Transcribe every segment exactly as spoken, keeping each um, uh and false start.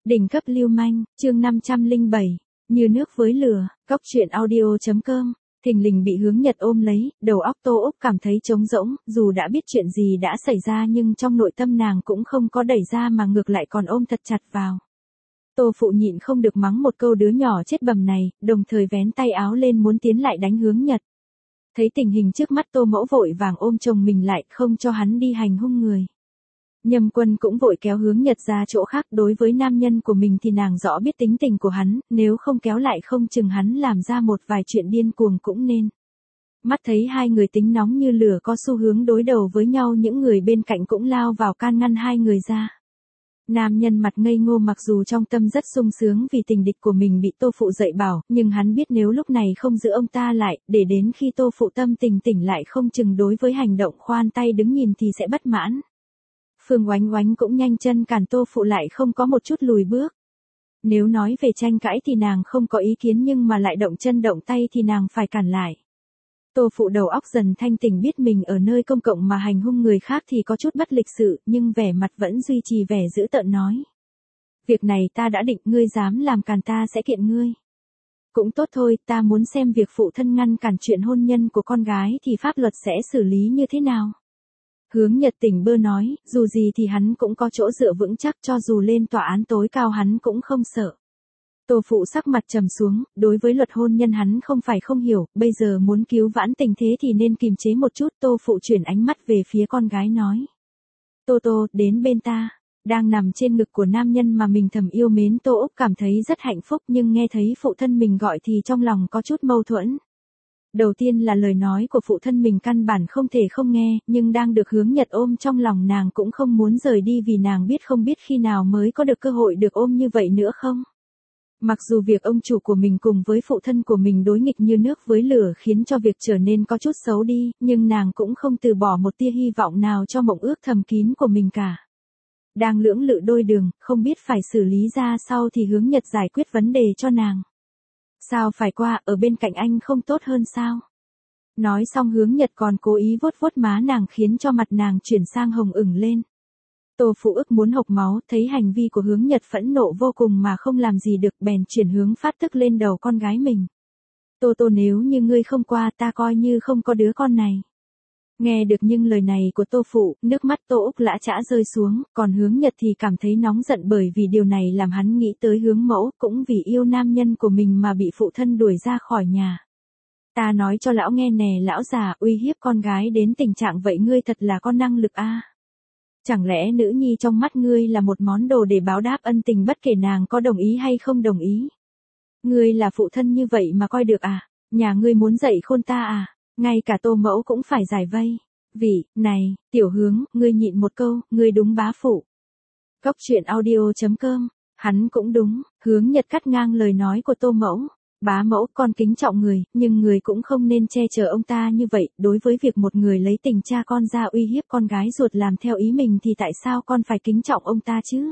Đỉnh cấp lưu manh, chương năm trăm lẻ bảy, như nước với lửa, cóc truyện audio.com, thình lình bị Hướng Nhật ôm lấy, đầu óc Tô Úc cảm thấy trống rỗng, dù đã biết chuyện gì đã xảy ra nhưng trong nội tâm nàng cũng không có đẩy ra mà ngược lại còn ôm thật chặt vào. Tô Phụ nhịn không được mắng một câu đứa nhỏ chết bầm này, đồng thời vén tay áo lên muốn tiến lại đánh Hướng Nhật. Thấy tình hình trước mắt Tô Mẫu vội vàng ôm chồng mình lại không cho hắn đi hành hung người. Nhâm Quân cũng vội kéo Hướng Nhật ra chỗ khác, đối với nam nhân của mình thì nàng rõ biết tính tình của hắn, nếu không kéo lại không chừng hắn làm ra một vài chuyện điên cuồng cũng nên. Mắt thấy hai người tính nóng như lửa có xu hướng đối đầu với nhau, những người bên cạnh cũng lao vào can ngăn hai người ra. Nam nhân mặt ngây ngô mặc dù trong tâm rất sung sướng vì tình địch của mình bị Tô Phụ dạy bảo, nhưng hắn biết nếu lúc này không giữ ông ta lại, để đến khi Tô Phụ tâm tình tỉnh lại không chừng đối với hành động khoan tay đứng nhìn thì sẽ bất mãn. Phương Oánh Oánh cũng nhanh chân cản Tô Phụ lại, không có một chút lùi bước. Nếu nói về tranh cãi thì nàng không có ý kiến, nhưng mà lại động chân động tay thì nàng phải cản lại. Tô Phụ đầu óc dần thanh tỉnh, biết mình ở nơi công cộng mà hành hung người khác thì có chút bất lịch sự, nhưng vẻ mặt vẫn duy trì vẻ dữ tợn nói. Việc này ta đã định, ngươi dám làm càn ta sẽ kiện ngươi. Cũng tốt thôi, ta muốn xem việc phụ thân ngăn cản chuyện hôn nhân của con gái thì pháp luật sẽ xử lý như thế nào. Hướng Nhật tỉnh bơ nói, dù gì thì hắn cũng có chỗ dựa vững chắc, cho dù lên tòa án tối cao hắn cũng không sợ. Tô Phụ sắc mặt trầm xuống, đối với luật hôn nhân hắn không phải không hiểu, bây giờ muốn cứu vãn tình thế thì nên kiềm chế một chút. Tô Phụ chuyển ánh mắt về phía con gái nói. Tô Tô, đến bên ta. Đang nằm trên ngực của nam nhân mà mình thầm yêu mến, Tô Úc cảm thấy rất hạnh phúc, nhưng nghe thấy phụ thân mình gọi thì trong lòng có chút mâu thuẫn. Đầu tiên là lời nói của phụ thân mình căn bản không thể không nghe, nhưng đang được Hướng Nhật ôm trong lòng nàng cũng không muốn rời đi, vì nàng biết không biết khi nào mới có được cơ hội được ôm như vậy nữa không. Mặc dù việc ông chủ của mình cùng với phụ thân của mình đối nghịch như nước với lửa khiến cho việc trở nên có chút xấu đi, nhưng nàng cũng không từ bỏ một tia hy vọng nào cho mộng ước thầm kín của mình cả. Đang lưỡng lự đôi đường, không biết phải xử lý ra sao thì Hướng Nhật giải quyết vấn đề cho nàng. Sao phải qua, ở bên cạnh anh không tốt hơn sao? Nói xong Hướng Nhật còn cố ý vuốt vuốt má nàng khiến cho mặt nàng chuyển sang hồng ửng lên. Tô Phụ ức muốn hộc máu, thấy hành vi của Hướng Nhật phẫn nộ vô cùng mà không làm gì được, bèn chuyển hướng phát tức lên đầu con gái mình. Tô Tô, nếu như ngươi không qua ta coi như không có đứa con này. Nghe được những lời này của Tô Phụ, nước mắt Tô Úc lã chã rơi xuống, còn Hướng Nhật thì cảm thấy nóng giận bởi vì điều này làm hắn nghĩ tới Hướng Mẫu, cũng vì yêu nam nhân của mình mà bị phụ thân đuổi ra khỏi nhà. Ta nói cho lão nghe nè, lão già, uy hiếp con gái đến tình trạng vậy ngươi thật là có năng lực a. À? Chẳng lẽ nữ nhi trong mắt ngươi là một món đồ để báo đáp ân tình bất kể nàng có đồng ý hay không đồng ý? Ngươi là phụ thân như vậy mà coi được à? Nhà ngươi muốn dạy khôn ta à? Ngay cả Tô Mẫu cũng phải giải vây. Vì, này, Tiểu Hướng, ngươi nhịn một câu, ngươi đúng bá phụ. Cóc truyện audio.com, hắn cũng đúng. Hướng Nhật cắt ngang lời nói của Tô Mẫu. Bá mẫu, con kính trọng người, nhưng người cũng không nên che chở ông ta như vậy. Đối với việc một người lấy tình cha con ra uy hiếp con gái ruột làm theo ý mình thì tại sao con phải kính trọng ông ta chứ?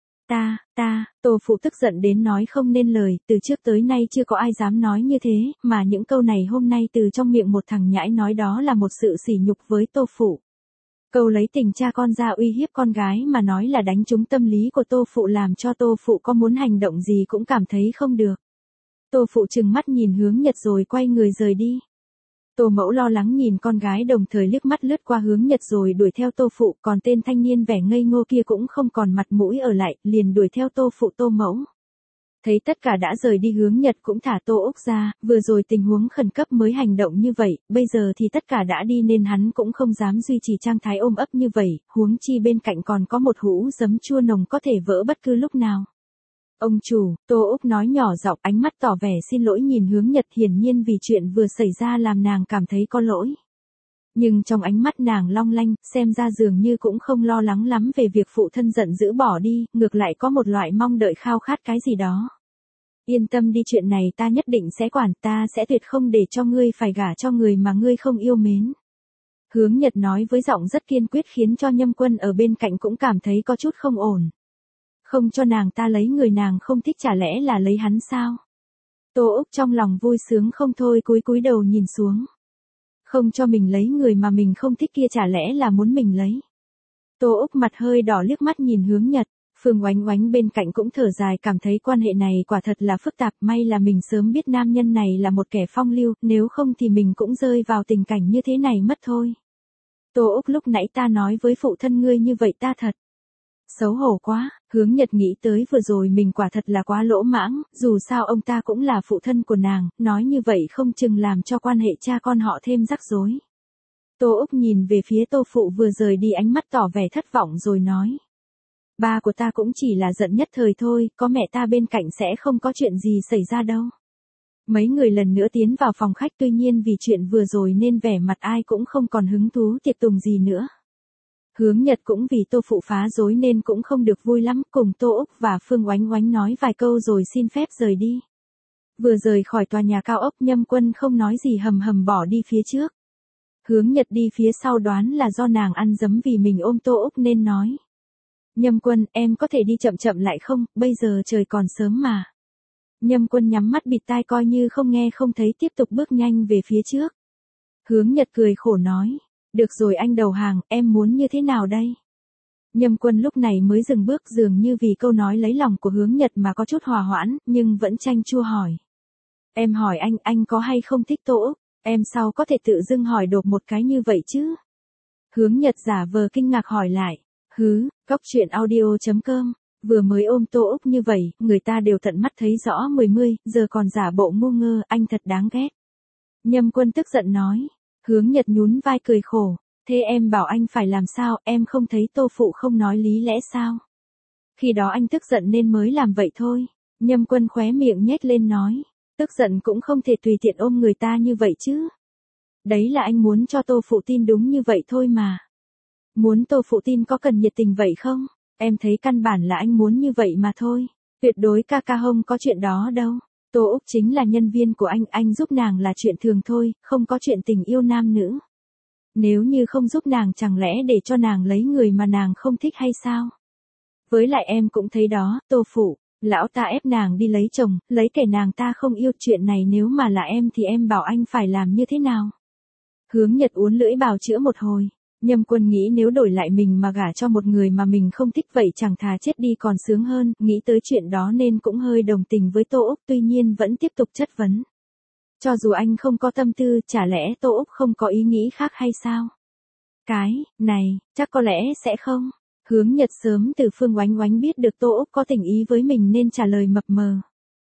Ta, ta, Tô Phụ tức giận đến nói không nên lời, từ trước tới nay chưa có ai dám nói như thế, mà những câu này hôm nay từ trong miệng một thằng nhãi nói đó là một sự sỉ nhục với Tô Phụ. Câu lấy tình cha con ra uy hiếp con gái mà nói là đánh trúng tâm lý của Tô Phụ, làm cho Tô Phụ có muốn hành động gì cũng cảm thấy không được. Tô Phụ trừng mắt nhìn Hướng Nhật rồi quay người rời đi. Tô Mẫu lo lắng nhìn con gái, đồng thời liếc mắt lướt qua Hướng Nhật rồi đuổi theo Tô Phụ, còn tên thanh niên vẻ ngây ngô kia cũng không còn mặt mũi ở lại, liền đuổi theo Tô Phụ. Tô Mẫu thấy tất cả đã rời đi, Hướng Nhật cũng thả Tô Úc ra, vừa rồi tình huống khẩn cấp mới hành động như vậy, bây giờ thì tất cả đã đi nên hắn cũng không dám duy trì trạng thái ôm ấp như vậy, huống chi bên cạnh còn có một hũ giấm chua nồng có thể vỡ bất cứ lúc nào. Ông chủ, Tô Úc nói nhỏ giọng, ánh mắt tỏ vẻ xin lỗi nhìn Hướng Nhật, hiển nhiên vì chuyện vừa xảy ra làm nàng cảm thấy có lỗi. Nhưng trong ánh mắt nàng long lanh, xem ra dường như cũng không lo lắng lắm về việc phụ thân giận dữ bỏ đi, ngược lại có một loại mong đợi khao khát cái gì đó. Yên tâm đi, chuyện này ta nhất định sẽ quản, ta sẽ tuyệt không để cho ngươi phải gả cho người mà ngươi không yêu mến. Hướng Nhật nói với giọng rất kiên quyết khiến cho Nhâm Quân ở bên cạnh cũng cảm thấy có chút không ổn. Không cho nàng ta lấy người nàng không thích chả lẽ là lấy hắn sao? Tô Úc trong lòng vui sướng không thôi, cúi cúi đầu nhìn xuống. Không cho mình lấy người mà mình không thích kia chả lẽ là muốn mình lấy? Tô Úc mặt hơi đỏ liếc mắt nhìn Hướng Nhật. Phương Oánh Oánh bên cạnh cũng thở dài cảm thấy quan hệ này quả thật là phức tạp, may là mình sớm biết nam nhân này là một kẻ phong lưu, nếu không thì mình cũng rơi vào tình cảnh như thế này mất thôi. Tô Úc lúc nãy ta nói với phụ thân ngươi như vậy ta thật xấu hổ quá, Hướng Nhật nghĩ tới vừa rồi mình quả thật là quá lỗ mãng, dù sao ông ta cũng là phụ thân của nàng, nói như vậy không chừng làm cho quan hệ cha con họ thêm rắc rối. Tô Úc nhìn về phía Tô Phụ vừa rời đi ánh mắt tỏ vẻ thất vọng rồi nói. Ba của ta cũng chỉ là giận nhất thời thôi, có mẹ ta bên cạnh sẽ không có chuyện gì xảy ra đâu. Mấy người lần nữa tiến vào phòng khách tuy nhiên vì chuyện vừa rồi nên vẻ mặt ai cũng không còn hứng thú tiệc tùng gì nữa. Hướng Nhật cũng vì Tô Phụ phá rối nên cũng không được vui lắm, cùng Tô Úc và Phương Oánh Oánh nói vài câu rồi xin phép rời đi. Vừa rời khỏi tòa nhà cao ốc Nhâm Quân không nói gì hầm hầm bỏ đi phía trước. Hướng Nhật đi phía sau đoán là do nàng ăn dấm vì mình ôm Tô Úc nên nói. Nhâm Quân, em có thể đi chậm chậm lại không, bây giờ trời còn sớm mà. Nhâm Quân nhắm mắt bịt tai coi như không nghe không thấy tiếp tục bước nhanh về phía trước. Hướng Nhật cười khổ nói. Được rồi anh đầu hàng, em muốn như thế nào đây? Nhâm Quân lúc này mới dừng bước dường như vì câu nói lấy lòng của Hướng Nhật mà có chút hòa hoãn, nhưng vẫn chanh chua hỏi. Em hỏi anh, anh có hay không thích Tô Úc? Em sao có thể tự dưng hỏi đột một cái như vậy chứ? Hướng Nhật giả vờ kinh ngạc hỏi lại. Hứ, Cóc Truyện Audio chấm com, vừa mới ôm Tô Úc như vậy, người ta đều tận mắt thấy rõ mười mươi, giờ còn giả bộ ngu ngơ, anh thật đáng ghét. Nhâm Quân tức giận nói. Hướng Nhật nhún vai cười khổ. Thế em bảo anh phải làm sao, em không thấy Tô Phụ không nói lý lẽ sao? Khi đó anh tức giận nên mới làm vậy thôi. Nhâm Quân khóe miệng nhếch lên nói. Tức giận cũng không thể tùy tiện ôm người ta như vậy chứ. Đấy là anh muốn cho Tô Phụ tin đúng như vậy thôi mà. Muốn Tô Phụ tin có cần nhiệt tình vậy không? Em thấy căn bản là anh muốn như vậy mà thôi. Tuyệt đối ca ca không có chuyện đó đâu. Tô Úc chính là nhân viên của anh, anh giúp nàng là chuyện thường thôi, không có chuyện tình yêu nam nữ. Nếu như không giúp nàng chẳng lẽ để cho nàng lấy người mà nàng không thích hay sao? Với lại em cũng thấy đó, Tô Phụ, lão ta ép nàng đi lấy chồng, lấy kẻ nàng ta không yêu, chuyện này nếu mà là em thì em bảo anh phải làm như thế nào? Hướng Nhật uốn lưỡi bào chữa một hồi. Nhâm Quân nghĩ nếu đổi lại mình mà gả cho một người mà mình không thích vậy chẳng thà chết đi còn sướng hơn, nghĩ tới chuyện đó nên cũng hơi đồng tình với Tô Úc tuy nhiên vẫn tiếp tục chất vấn. Cho dù anh không có tâm tư, chả lẽ Tô Úc không có ý nghĩ khác hay sao? Cái, này, chắc có lẽ sẽ không. Hướng Nhật sớm từ Phương Oánh Oánh biết được Tô Úc có tình ý với mình nên trả lời mập mờ.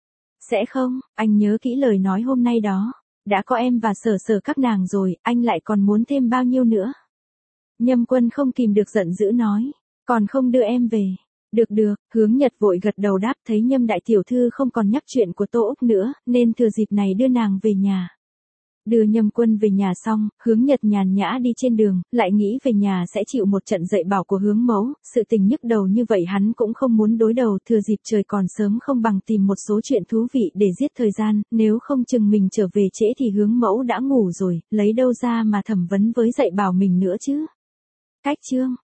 Sẽ không, anh nhớ kỹ lời nói hôm nay đó. Đã có em và Sở Sở các nàng rồi, anh lại còn muốn thêm bao nhiêu nữa? Nhâm Quân không kìm được giận dữ nói. Còn không đưa em về. Được được, Hướng Nhật vội gật đầu đáp thấy Nhâm đại tiểu thư không còn nhắc chuyện của Tô Úc nữa, nên thừa dịp này đưa nàng về nhà. Đưa Nhâm Quân về nhà xong, Hướng Nhật nhàn nhã đi trên đường, lại nghĩ về nhà sẽ chịu một trận dạy bảo của Hướng mẫu, sự tình nhức đầu như vậy hắn cũng không muốn đối đầu, thừa dịp trời còn sớm không bằng tìm một số chuyện thú vị để giết thời gian, nếu không chừng mình trở về trễ thì Hướng mẫu đã ngủ rồi, lấy đâu ra mà thẩm vấn với dạy bảo mình nữa chứ. Cách chương